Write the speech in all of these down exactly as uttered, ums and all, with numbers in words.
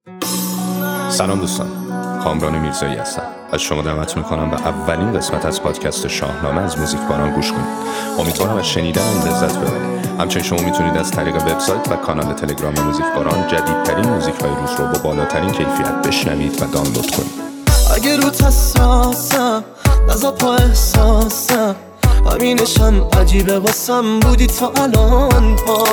سلام دوستان، کامران میرزایی هستم. از شما دعوت میکنم به اولین قسمت از پادکست شاهنامه از موزیک باران گوش کنید. امیدوارم از شنیدن این لذت ببرید. همچنین شما میتونید از طریق وبسایت و کانال تلگرام موزیک باران جدیدترین موزیک های روز رو با بالاترین کیفیت بشنوید و دانلود کنید. اگه رو حساسم نزا پا احساسم، همینشم عجیبه واسم بودی تا الان ها.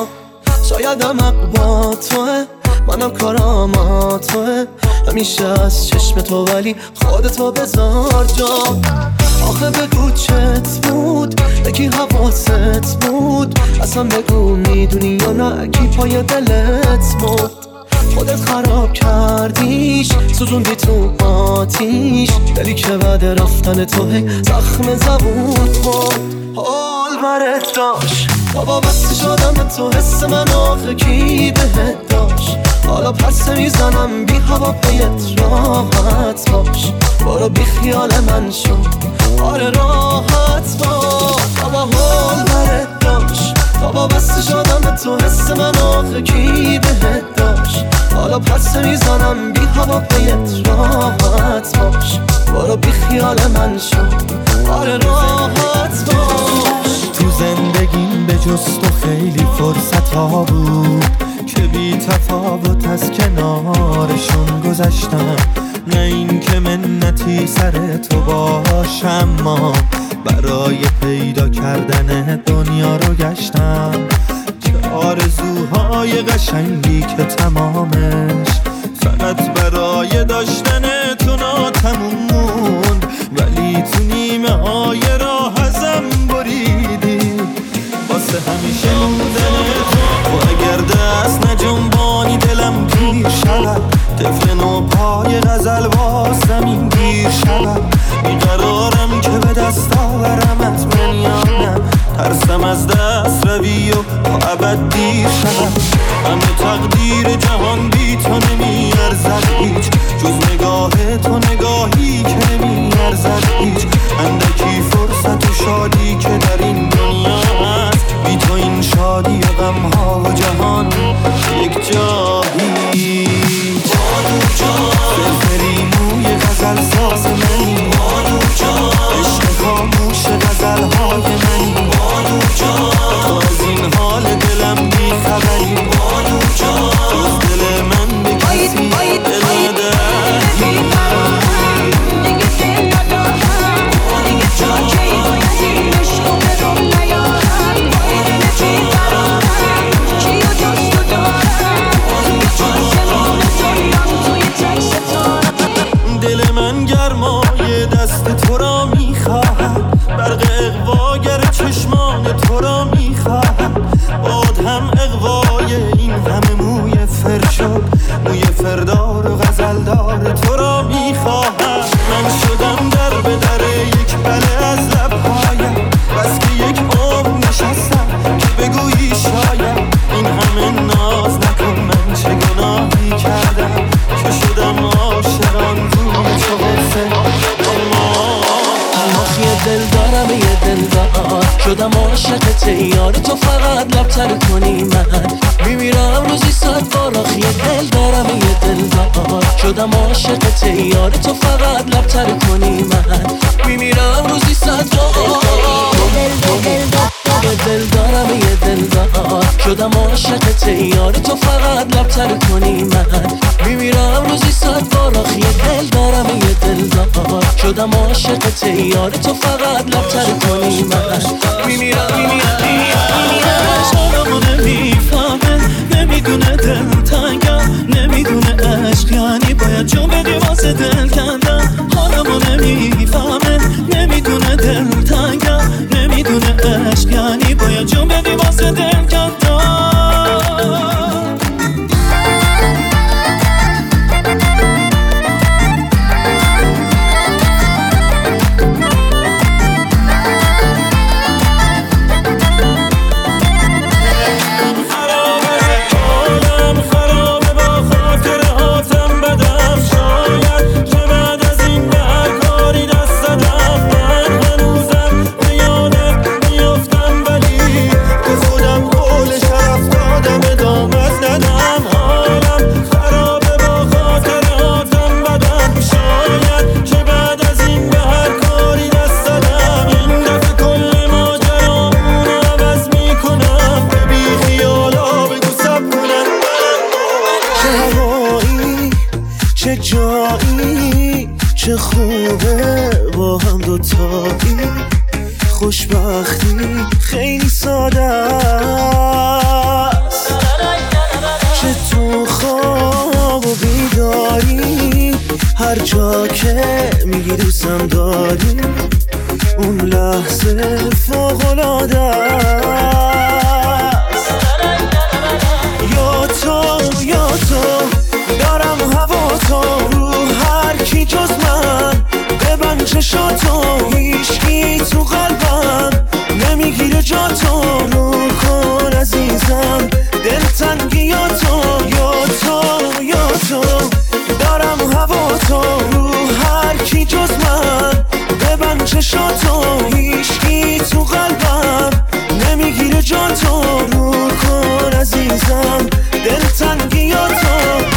شایدم اقوا توه، منم کارام توه، همیشه از چشم تو ولی خودتو بذار جا. آخه بگو چت بود، یکی حواست بود، اصلا بگو میدونی یا نه کی پای دلت بود. خودت خراب کردیش، سوزوندی تو آتیش، دلی که بعد رفتن تو هی زخم زبون خود. حال برت داشت تا وابسته شدم به تو، حس من آخه کی بهت داشت. حالا پس میزنم بی هوا پیت راحت باش، برو بی خیال من شو، آره راحت باش. بابا حال برت داشت تا وابسته شدم به تو، حس من آخه کی بهت داشت. حالا پس میزنم بی هوا پیت راحت باش، برو بی خیال من شو، آره راحت باش. تو زندگیم به جز تو خیلی فرصت ها بود که بی تفاوت از کنارشون گذشتم. نه این که منتی سر تو باشم، ما برای پیدا کردن دنیا رو گشتم. چه آرزوهای قشنگی که تمامش فقط برای داشتن تو ناتموم موند، ولی تو نیمه های راه ازم بریدی واسه همیشه موندن تو. و اگر دست نجنبانی دلم گیر شود، طفل نو پای غزل واسم این گیر شود. بیقرارم که به دست آورمت من یا نه، ترسم از دست روی و تا ابد دیر شود. همه تقدیر جهان بی تو نمی ارزد هیچ، جز نگاه تو نگاهی که نمی ارزد هیچ. اندکی فرصت و شادی که در این دنیا هست، بی تو این شادی و غم ها و جهان یک جایی. بانو جان فرفری موی غزل ساز منی، بانو جان عشق خاموش غزل های منی، بانو جان از این حال دلم بی خبری، بانو جان از دل من به کسی دل ندهی. دیگه دل ندارم، دیگه جا کی باید این عشق رو به رو نیارم. دل چی قرارم، چی و جز تو دارم، آسمون دنیام توی تک ستارم. دل من گرمای دست تو را میخواهد، برق اغواگر چشمان تو را میخواهد. باد هم اغوای این همه موی فرشاد، موی فردار و غزلدار تو را میخواهد. من شدم در به در یک بله از لبهایم، بس که یک عمر نشستم که بگویی شاید. این همه ناز نکن، من چه گناهی کردم که شدم عاشقان روی تو حسه. آخ یه دل دارم یه دل دار، شدم عاشقت یار تو، فقط لبتر کنی من میمیرم روزی صد بار. آخ یه دل دارم یه دل دار، شدم عاشقت یار تو، فقط لبتر کنی من میمیرم روزی صد بار. یه دل دارم یه دل دار، شدم عاشقت یار تو، فقط لبتر کنی من میمیرم روزی صد بار. آخ یه دل دارم یه دل دار، شدم عاشقت یار تو، فقط لبتر کنی من میمیرم میمیرم میمیرم. شارمو نمیفهمه، نمیدونه دل تنگم، نمیدونه عشق یعنی باید جون بدی واسه دل کندم. حالمو نمیفهمه، نمیدونه دل تنگم، نمیدونه عشق یعنی باید جون بدی واسه دل کندم. هوایی چه جایی چه خوبه با هم دوتایی خوشبختی خیلی ساده است چه تو خواب و بیداری هر جا که میگی دوستم داری اون لحظه فوق‌العاده است یا تو یا تو دارم هوا تو رو هر کی جز من ببند چشاتو هیچکی تو قلبم نمیگیره جا تو رو کن عزیزم دلتنگی یا تو یا تو یا تو دارم هوا تو رو هر کی جز من ببند چشاتو هیچکی تو قلبم نمیگیره جا تو رو کن عزیزم دلتنگی یا تو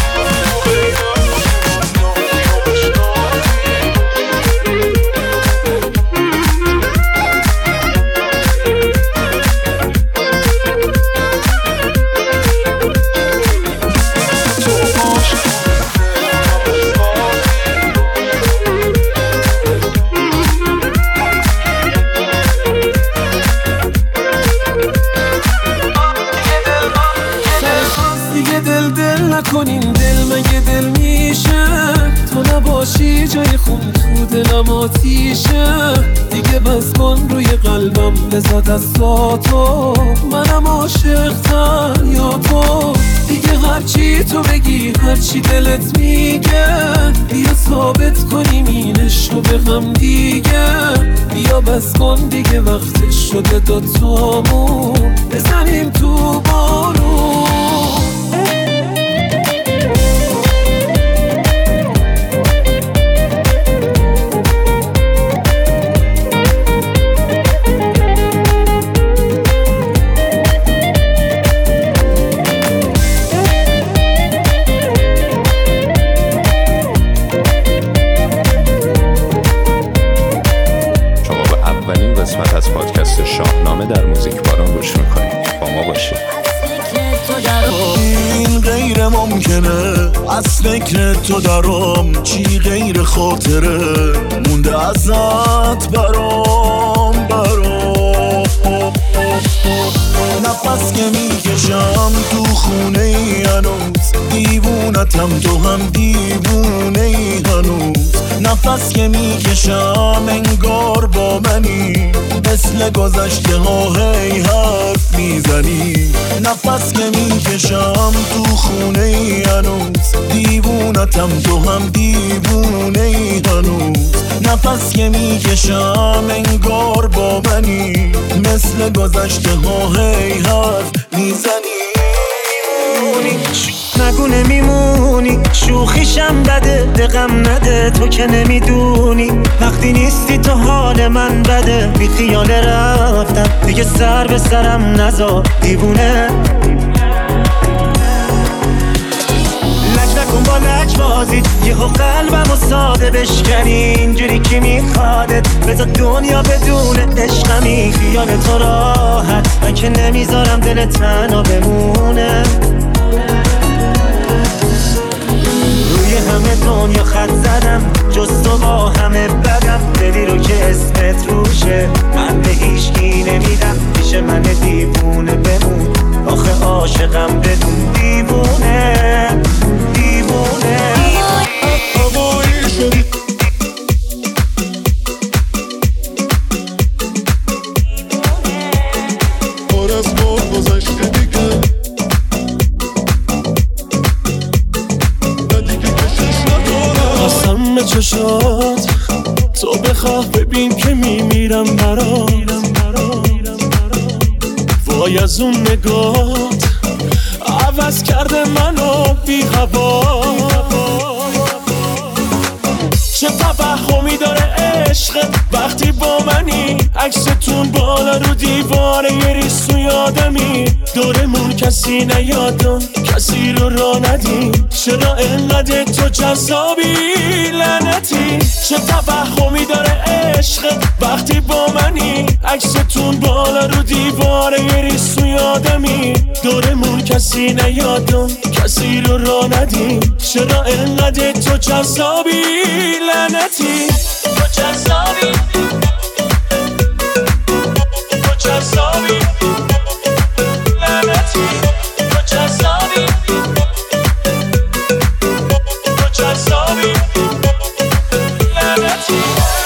کنین دل مگه دل میشه تو نباشی جای خون تو دلم آتیشه دیگه بس کن روی قلبم لذت از تو منم عاشق‌تر یا تو دیگه هرچی تو بگی هرچی دلت میگه بیا ثابت کنیم این عشقو به هم دیگه بیا بس کن دیگه وقتش شده دوتامون بزنیم تو بارون قسمت از پادکست شاهنامه در موزیک باران گوش میکنید. با ما باشید. این غیر ممکنه از فکر تو درام چی غیر خاطره مونده ازت برام برام نفس که میکشم تو خونه ای هنوز دیوونتم تو هم دیوونه ای هنوز نفس که میکشم انگار با منی مثل گذشته ها هی حرف میزنی نفس که میکشم تو خونه ای هنوز دیوونتم تو هم دیوونه ای هنوز نفس که میکشم انگار با منی مثل گذشته ها هی حرف میزنی نگو نمیمونی شوخیشم بده دقم نده تو که نمیدونی وقتی نیستی تو حال من بده بی خیال رفتم دیگه سر به سرم نذار دیوونه لج نکن با لج بازی یهو قلبم و ساده بشکنی اینجوری که میخوادت بذار دنیا بدون عشقمی خیال تو راحت من که نمیذارم دل تنها بمونه روی همه دنیا خط زدم جز تو با همه بدم دلی رو که اسمت روشه من به هیچکی نمیدم پیش من دیوونه بمون آخه عاشقم بدون دیوونه دیوونه هوایی شدی پر از ما گذشته دیگه قسم به چشات تو بخواه ببین که میمیرم برات وای از اون نگات عوض کرده منو بی هوا چه توهمی داره عشق وقتی با منی عکستون بالا رو دیواره یه ریسو یادمی دورمون کسی نیادم کسی رو را ندیم چرا انقدر تو جذابی لعنتی چه توهمی داره عشق وقتی با منی عکستون بالا رو دیواره یه ریسو یادمی دورمون کسی نیادم، کسی رو را ندیم. چرا انقدر تو جذابی لعنتی؟ تو جذابی، تو جذابی لعنتی. تو جذابی، تو جذابی لعنتی.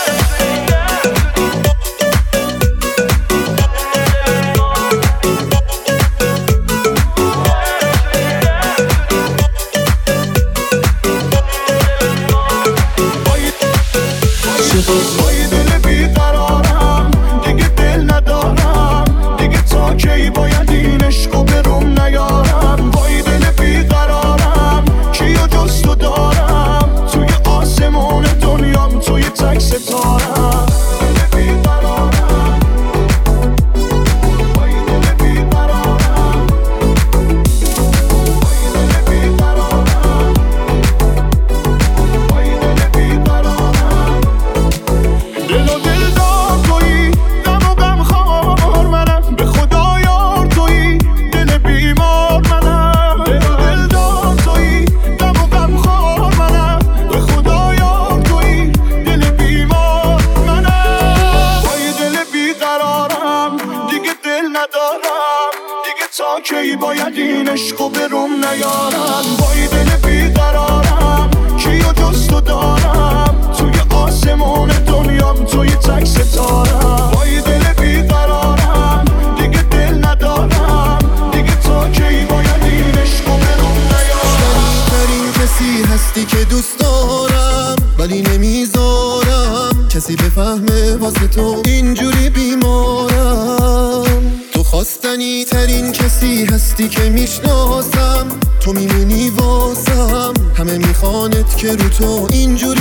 کی باید این عشقو بروم نیارم؟ وای دل بیقرارم، کیو جز تو دارم؟ توی آسمون دنیام توی تک ستارم. وای دل بیقرارم، دیگه دل ندارم، دیگه تا کی باید این عشقو بروم نیارم؟ شریفترین کسی هستی که دوست دارم، ولی نمیذارم کسی بفهمه واسه تو اینجوری بیمارم. تو خواستنی ترین کسی هستی که میشناسم، تو میمونی واسم، همه میخوانت که رو تو اینجوری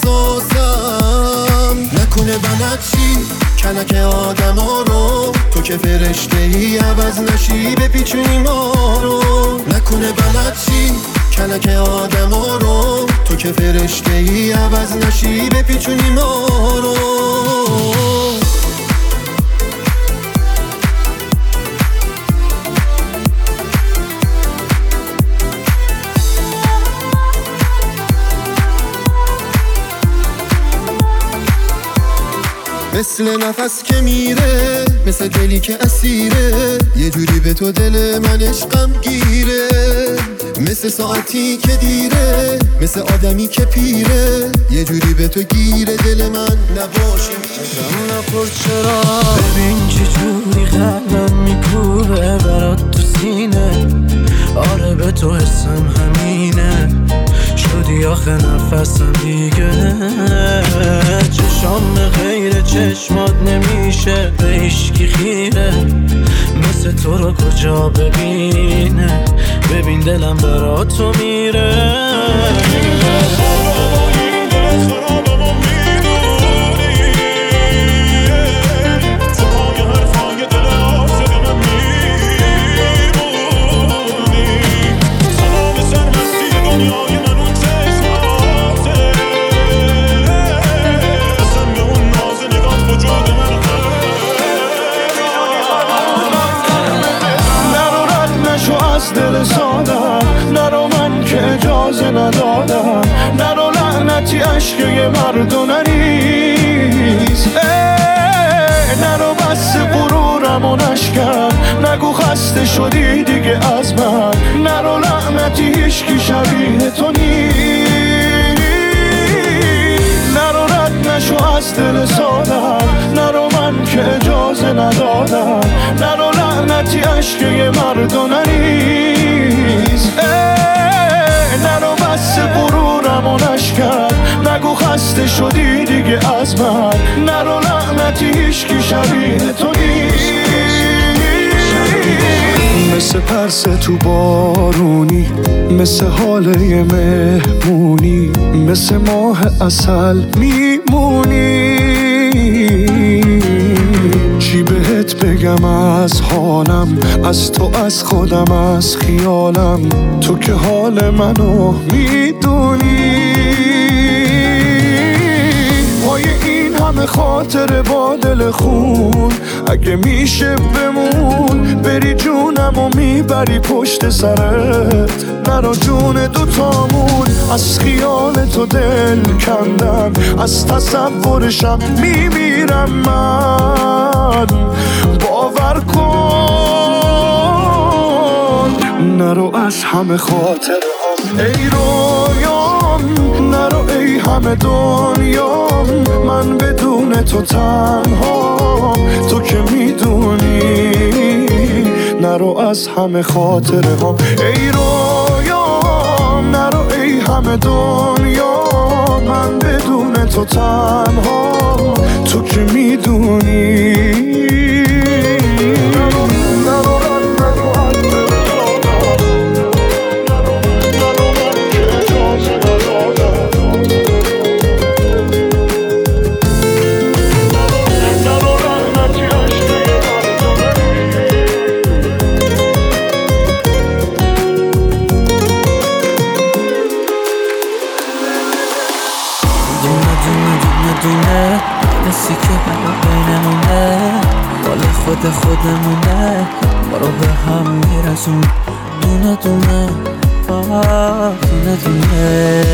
حساسم. نکنه بلد چی کلک آدم ها رو، تو که فرشته ای عوض نشی بپیچونی ما رو. نکنه بلد چی کلک آدم ها رو، تو که فرشته ای عوض نشی بپیچونی ما رو. مثل نفس که میره، مثل دلی که اسیره، یه جوری به تو دل من عشقم گیره. مثل ساعتی که دیره، مثل آدمی که پیره، یه جوری به تو گیره دل من نباشه میرم نخور. چرا ببین چه جوری قلبم میکوبه برات تو سینه. آره به تو حسم همینه، شدی آخه نفسم دیگه. چشام غیر چشمات نمیشه به هیچکی خیره، مثل تو رو کجا ببینه؟ ببین دلم برا تو میره. دل سادم نرو، من که اجازه ندادم. نرو لعنتی عشق یه مردو نریز. نرو بس غرورم و نشکن، نگو خسته شدی دیگه از من. نرو لعنتی هیچکی شبیه تو نیست. نرو رد نشو از دل سادم، نرو من که اجازه ندادم. نرو لعنتی عشق یه مردو نریز. نرو بس غرورم و نشکن، نگو خسته شدی دیگه از من. نرو لعنتی هیچکی شبیه تو نیست. مثل پرسه تو بارونی، مثل حاله یه مهمونی، مثل ماه عسل میمونی. چی بهت بگم از حالم، از تو، از خودم، از خیالم. تو که حال منو میدونی. پای این همه همه خاطر با دل خون، اگه میشه بمون بری جونم و میبری پشت سرت، نرا جون دوتامون. از خیال تو دل کندم، از تصورشم میمیرم من، باور کن. نرو از همه خاطر هم ای رویام، نرو ای همه دنیام، من بدون تو تنها، تو که میدونی. نرو از همه خاطر هم ای رویام، نرو ای همه دنیا، من بدون تو تنها، تو که میدونی. نسی که بینمونه مال خود خودمونه، ما رو به هم میرسون دونه دونه آه دونه دونه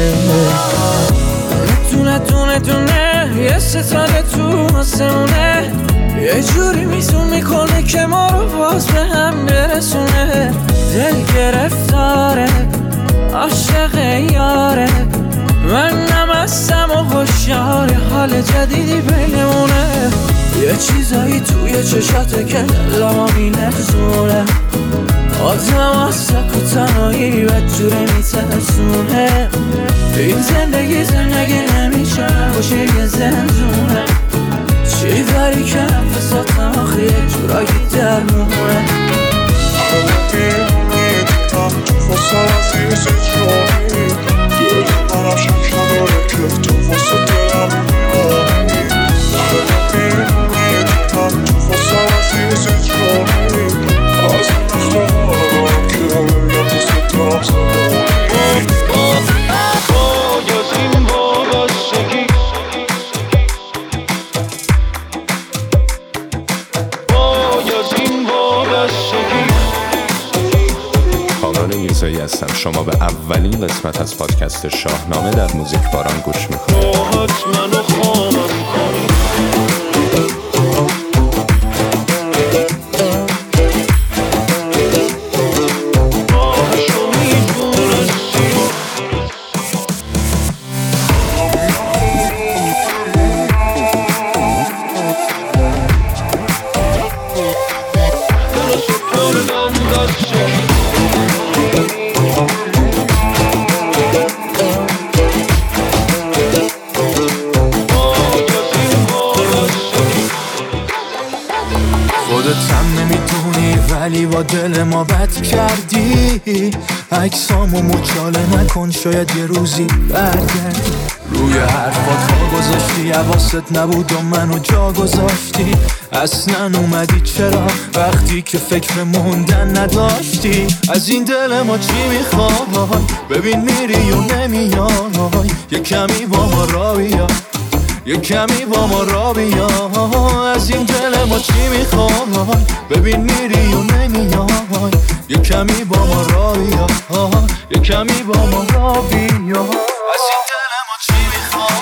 دونه دونه دونه. یه ستاره تو آسمونه یه جوری میزون میکنه که ما رو باز به هم برسونه. دل گرفتاره عاشق یاره، من نمستم و خوشیار حال جدیدی بینمونه. یه چیزایی توی چشاته که دلما میلرزونه، آدم از سک و تنهایی بدجوره میترسونه. این زندگی زندگی نمیشه باشه یه زندونه، چی داری که نفساتم آخه یه جورایی درمونه. منم شب شباره که تو واسه دلم میمانی، نمیدونی تو واسه عزیز جانی، از نخواهم که یا تو ستم زمانی. باید این وابستگی، باید این وابستگی. کامران میرزایی هستم. شما به اولین قسمت از پادکست شاهنامه در موزیک باران گوش میکنید. ولی با دل ما بد کردی، عکسامو مچاله نکن شاید یه روزی برگردی. روی حرفات ها گذاشتی حواست نبود و منو جا گذاشتی، اصلا اومدی چرا وقتی که فکر موندن نداشتی. از این دل ما چی میخوای؟ ببین میری و نمیای، یه کمی با ما را بیا، یه کمی با ما را بیا. از این دل ما چی میخوای؟ ببین میری و نمیای، یه کمی با ما را بیا، یه کمی با ما را بیا. از این دل ما چی میخوای؟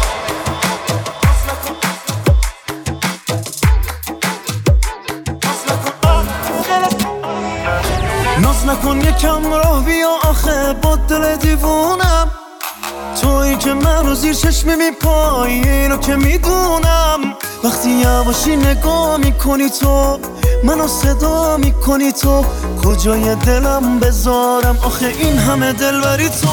ناز نکن یکم راه بیا، آخه با دل دیوونم، تویی که من رو زیر چشمی میپایی، اینو که میدونم. وقتی یواشی نگاه میکنی تو منو صدا میکنی، تو کجای دلم بذارم آخه این همه دل بری تو.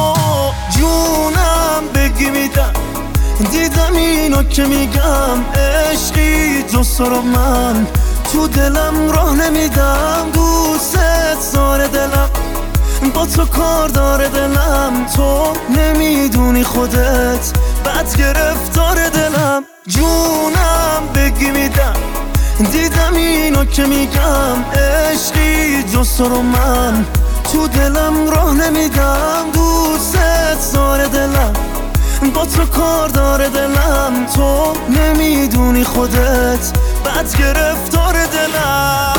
جونم بگی میدم، دیدم اینو که میگم، عشقی دوست رو من تو دلم راه نمیدم. دوست داره دلم، با تو کار داره دلم، تو نمیدونی خودت بد گرفتار دلم. جونم بگی میدم، دیدم اینو که میگم، عشقی دوست رو من تو دلم راه نمیدم. دوست داره دلم، با تو کار داره دلم، تو نمیدونی خودت بد گرفتار دلم.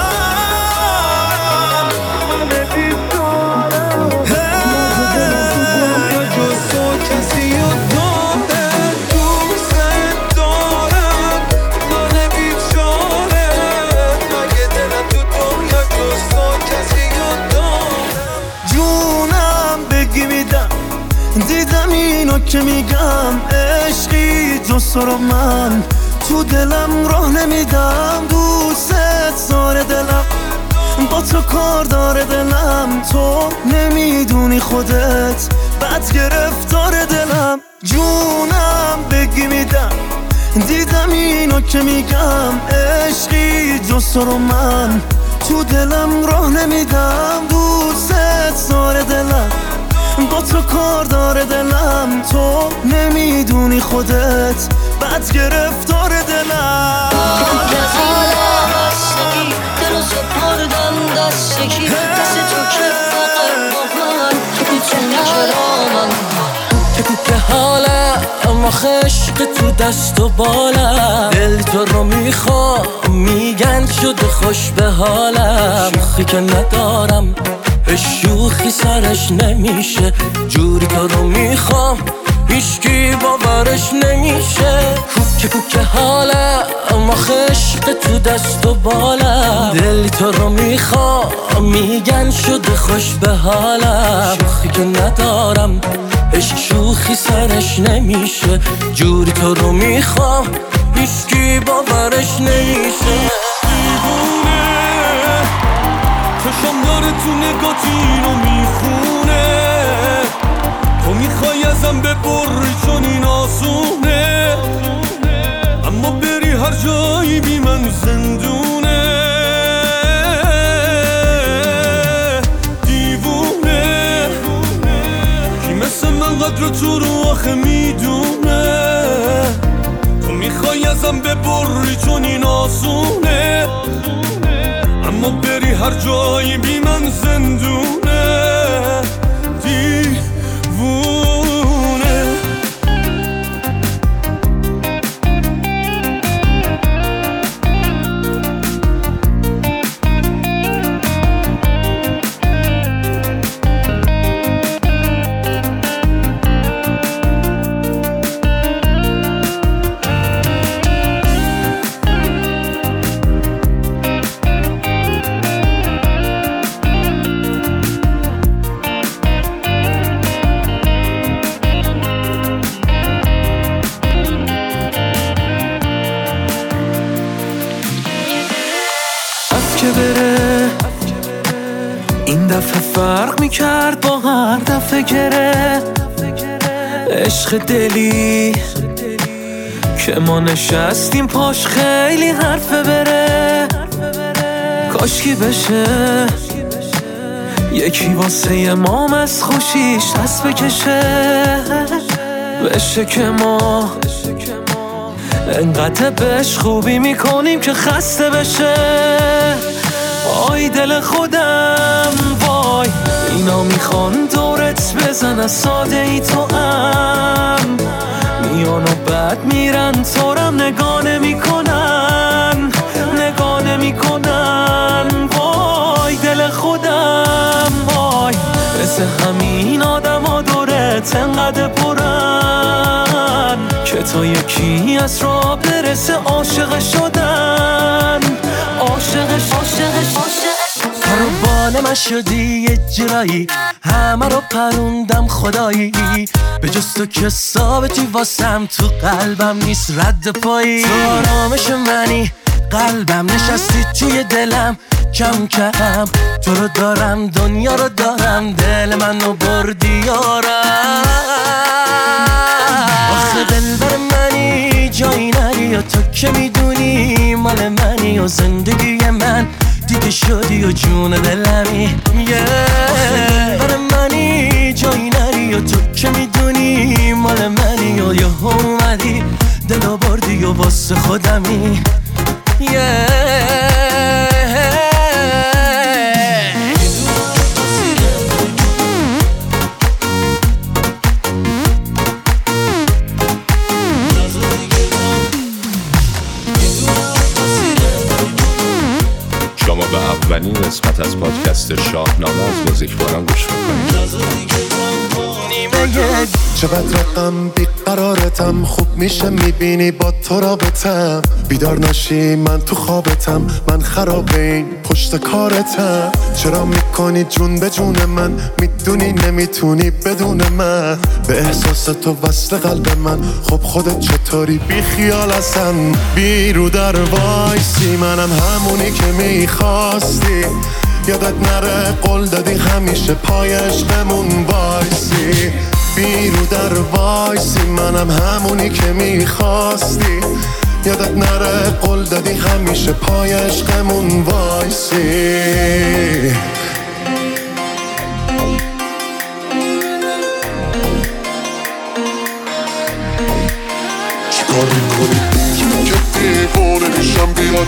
دیدم اینو که میگم عشقی جز تو رو من تو دلم راه نمیدم. دوست داره دلم، با تو کار داره دلم، تو نمیدونی خودت بد گرفتار دلم. جونم بگی میدم، دیدم اینو که میگم عشقی جز تو رو من تو دلم راه نمیدم. دوست داره دلم، با تو کار داره دلم، تو نمیدونی خودت بد گرفتار دلم. بستگی دلو سپردم دستگی دست تو که فقط با من میتونی کرامم که کوکه حاله اما خشق تو دست و بالم. دل تو رو میخوام میگن شده خوش به حالم. شوخی که ندارم شوخی سرش نمیشه، جوری تو رو میخوام هیچکی باورش نمیشه. کوکه کوکه حاله اما خشق تو دست و بالم. دل تو رو میخوام میگن شده خوش به حالم. شوخی که ندارم عشق شوخی سرش نمیشه، جوری تو رو میخوام هیچکی باورش نمیشه. دیوونه چشم داره تو نگات اینو میخونه، تو میخوای ازم ببری چون این آسونه، اما بری هر جایی بی من زندونه. دیوونه کی مثل من قدر تو رو آخه میدونه، تو میخوای ازم ببری چون این آسونه، اما بری هر جایی بی من زندونه. دیوونه که بره این دفعه فرق میکرد با هر دفعه گره. عشق دلی که ما نشستیم پاش خیلی حرفه بره. کاشکی بشه یکی واسه مام از خوشیش دست بکشه، بشه که ما انقدر بهش خوبی میکنیم که خسته بشه. آی دل خودم وای، اینا میخوان دورت بزن از ساده ای تو هم، میان و بعد میرن تورم نگاه نمیکنن، نگاه نمیکنن. وای دل خودم وای، مثل همین آدم ها دورت انقدر پرن که تا یکی از را برسه عاشق شدن، عاشقش عاشقش عاشقش. قربان من شدی یه جرایی، همه رو پروندم خدایی، به جز تو که ثابتی واسم تو قلبم نیست رد پایی. تو آرامش منی قلبم نشستی توی دلم، کم کم تو رو دارم دنیا رو دارم، دل منو بردی یارم. آخه دلبر منی جایی نری و تو که میدونی مال منی و زندگی من دیگه شدی و جون دلمی. آخه دلبر منی جایی نری و تو که میدونی مال منی و یه اومدی دلو بردی و واسه خودمی. اولین قسمت از پادکست شاهنامه از موزیک باران گوش میکنید. چقدر رقم بیقرارتم، خوب میشه میبینی با تو رابطم، بیدار نشی من تو خوابتم، من خراب این پشت کارتم. چرا میکنی جون به جون من، میدونی نمیتونی بدون من، به احساس تو وصل قلب من. خب خودت چطوری بی خیال هستم، بی رو در وایسی، منم همونی که میخواستی. یادت نره قول دادی همیشه پای عشقمون وایسی، بی رو در وایسی، منم همونی که میخواستی. یادت نره قول دادی همیشه پای عشقمون وایسی. چیکار میکنی که دیوانه میشم بیاد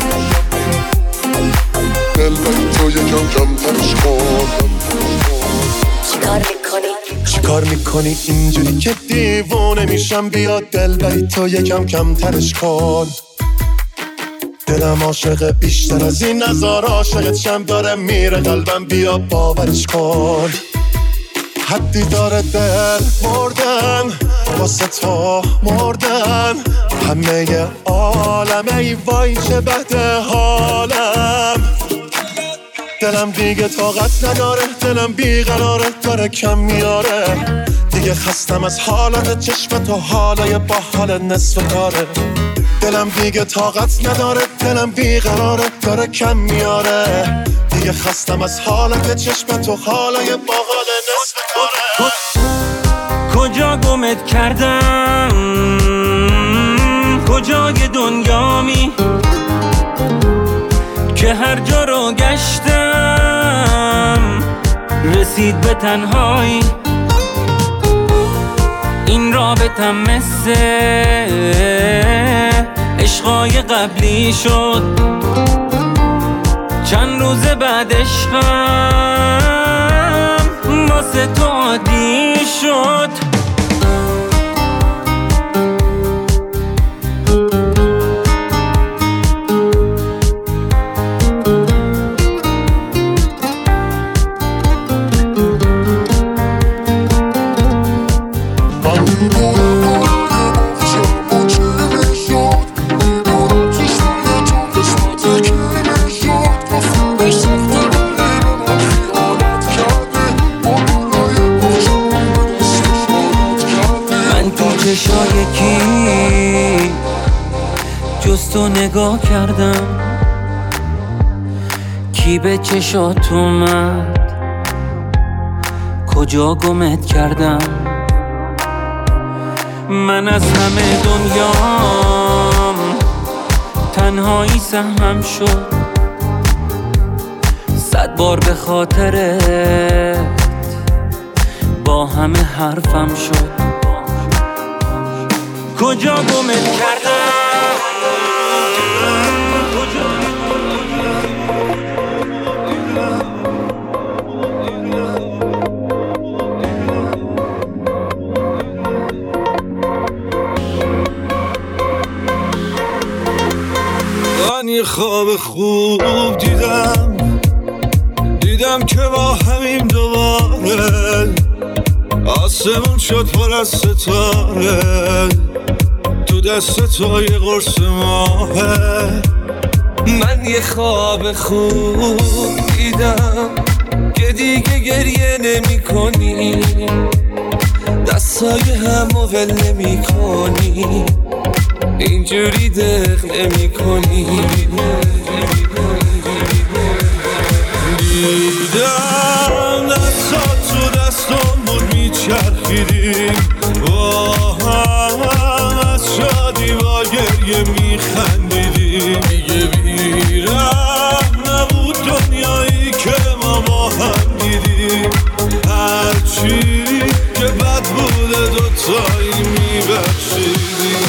دل من تو یکم کم ترش کن. چیکار میکنی چیکار میکنی اینجوری که دیوانه میشم بیاد دل بری تو یکم کم ترش کن. دلم عاشق بیشتر از این نظار، عاشقت شم داره میره قلبم، بیا باورش کن. حدی داره دل مردن واسه تو مردن، همه عالم ای وای چه بده حالم. دلم دیگه طاقت نداره، دلم بیقراره داره کم میاره، دیگه خستم از حالت چشم تو، حالای با حال نصف کاره. دلم دیگه طاقت نداره، دلم بیقراره داره کم میاره، دیگه خستم از حالت چشم تو، حالای با حال نصف کاره. کجا گمت کردم، کجای دنیامی که هر جا رو گشتم رسید به تنهایی. این رابطم مثل عشقای قبلی شد، چند روز بعد عشقم واسه تو عادی شد. چشای کی جز تو نگاه کردم، کی به چشات اومد، کجا گمت کردم. من از همه دنیام تنهایی سهمم شد، صد بار به خاطرت با همه حرفم شد. کجا گمت کردم، من یه خواب خوب دیدم، دیدم که با همیم دوباره آسمون شد پر از ستاره، تو دست تو یه قرص ماهه. من یه خواب خوب دیدم که دیگه گریه نمی کنی، دستای همو ول نمی کنی، اینجوری دق نمی کنی. دیدم دستات تو دستم بود میچرخیدیم با هم، از شادی با گریه میخندیدیم. دیگه بیرم نبود دنیایی که ما با هم دیدیم، هرچی که بد بوده دوتایی میبخشیدیم.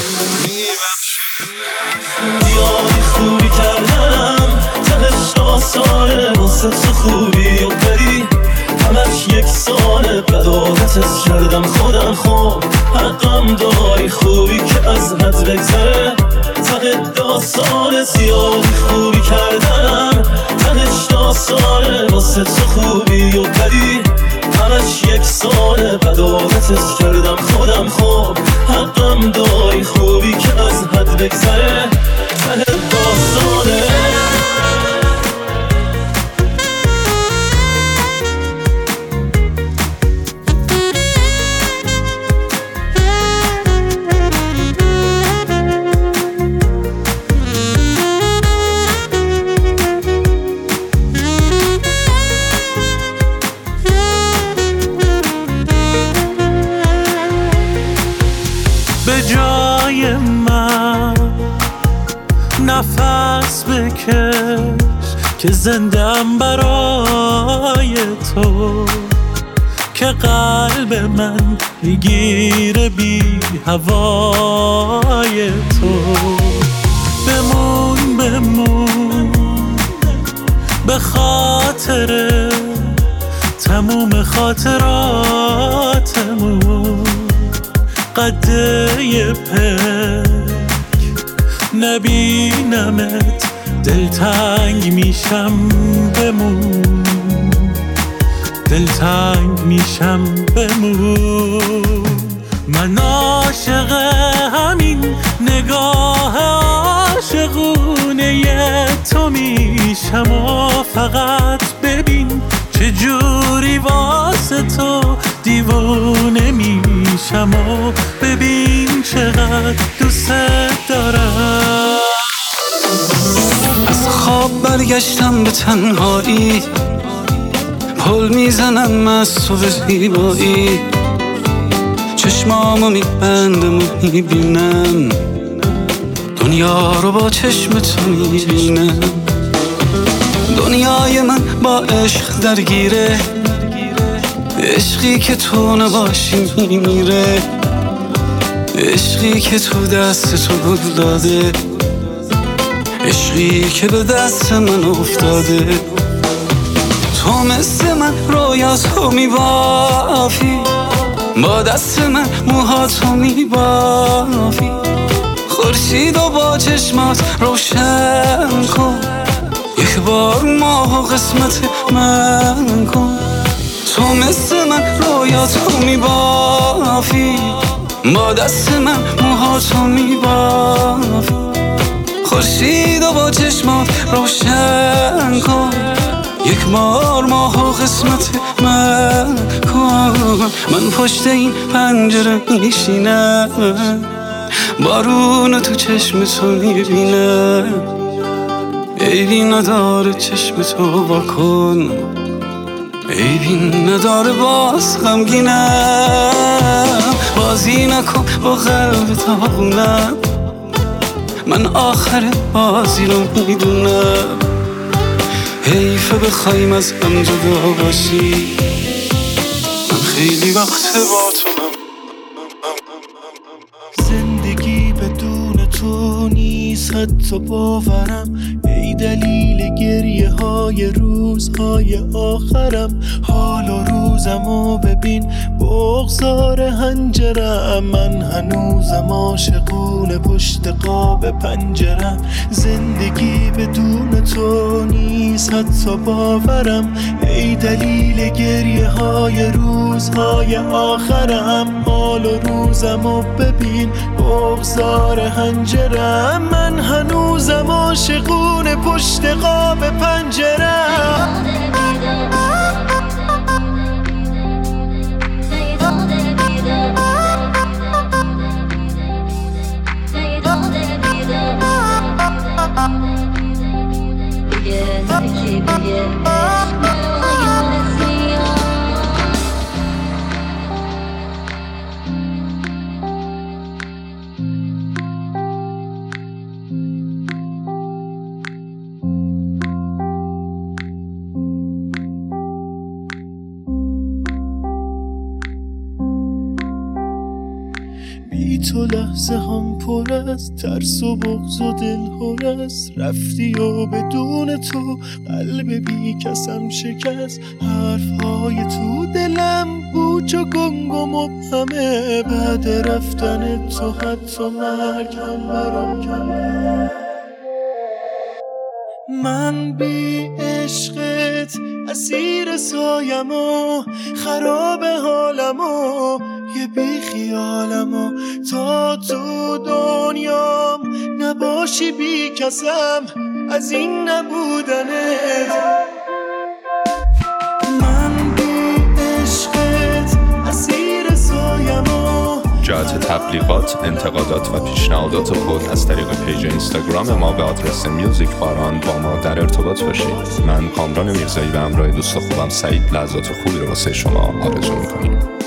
دیاری خوبی کردم تهش آسانه، واسه تو خوبی و بری همش یک ساله، بداهتت کردم خودم خوب، حقم داری خوبی که از حد بگذره، ته داستان زیادی خوبی کردنم، تهش داستانه واسه تو خوبی و بدی همش یک ساله. بداهتت کردم خودم خوب حقم داری، خوبی که از حد بگذره ته داستانه. نفس بکش که زندم برای تو، که قلب من میگیره بی هوای تو. بمون بمون به خاطر تموم خاطراتمون، قده پک نبینمت دلتنگ میشم. بمون دلتنگ میشم بمون. من عاشق همین نگاه عاشقونه تو میشم و فقط ببین چجوری واسه تو دیوونه میشم و ببین چقدر دوست دارم. از خواب برگشتم به تنهایی، پل میزنم از تو به زیبایی، چشمامو میبندم و میبینم دنیا رو با چشم تو میبینم. دنیای من با عشق درگیره، عشقی که تو نباشی میمیره، عشقی که تو دست تو گل داده، عشقی که به دست من افتاده. تو مثل من رویاتو میبافی، با دست من موهاتو میبافی، خورشید و با چشمات روشن کن، یک بار ماه قسمت من کن. تو مثل من رویاتو میبافی، با دست من موهاتو میبافی، خورشید و با چشمات روشن کن، یک بار ماه قسمت من کن. من پشت این پنجره میشینم، بارون تو چشم تو میبینم، عیبی نداره چشم تو واکن، عیبی نداره باز غمگینم. بازی نکن با قلب تاغونم، من آخر بازی رو میدونم. حیفه بخوایم از هم جدا باشی، من خیلی وقت با تو هم. زندگی بدون تو نیست حتی باورم، ای دلیل گریه های روزهای آخرم. حال و روزمو ببین بغضار هنجرم، من هنوزم عاشقونه پشت قاب پنجرم. زندگی بدون تو نیست حتی باورم، ای دلیل گریه های روزهای آخرم. حال و روزمو ببین بغضار هنجرم، من هنوزم عاشقونه پشت قاب پنجرم. بی تو لحظه هم پر است ترس و بغض و دل هر است، رفتی و بدون تو قلب بی کسم شکست. حرفهای تو دلم اوج و گنگ و مبهمه، بعد رفتن تو حتی مرگم برام کمه. من بی عشقت اسیر سایم و خراب حالم و یه بی خیالم و تا تو دنیام نباشی بی کسم از این نبودنت. من بی عشقت اسیر سایم و جهت تبلیغات، انتقادات و پیشنهادات خود از طریق پیج اینستاگرام ما به آدرس میوزیک باران با ما در ارتباط باشید. من کامران میرزایی به همراه دوست خوبم سعید لحظات خوبی رو واسه شما آرزو میکنیم.